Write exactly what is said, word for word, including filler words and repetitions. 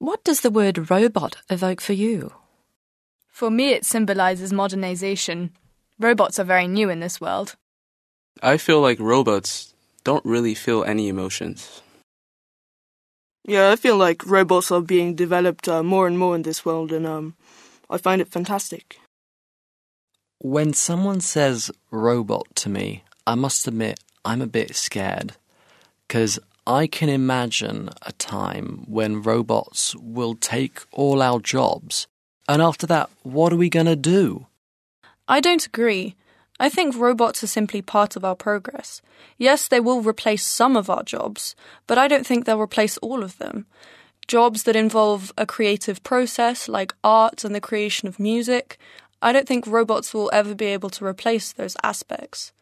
What does the word robot evoke for you? For me, it symbolises modernisation. Robots are very new in this world. I feel like robots don't really feel any emotions. Yeah, I feel like robots are being developed uh, more and more in this world, and um, I find it fantastic. When someone says robot to me, I must admit I'm a bit scared, because I can imagine a time when robots will take all our jobs, and after that, what are we going to do? I don't agree. I think robots are simply part of our progress. Yes, they will replace some of our jobs, but I don't think they'll replace all of them. Jobs that involve a creative process like art and the creation of music, I don't think robots will ever be able to replace those aspects.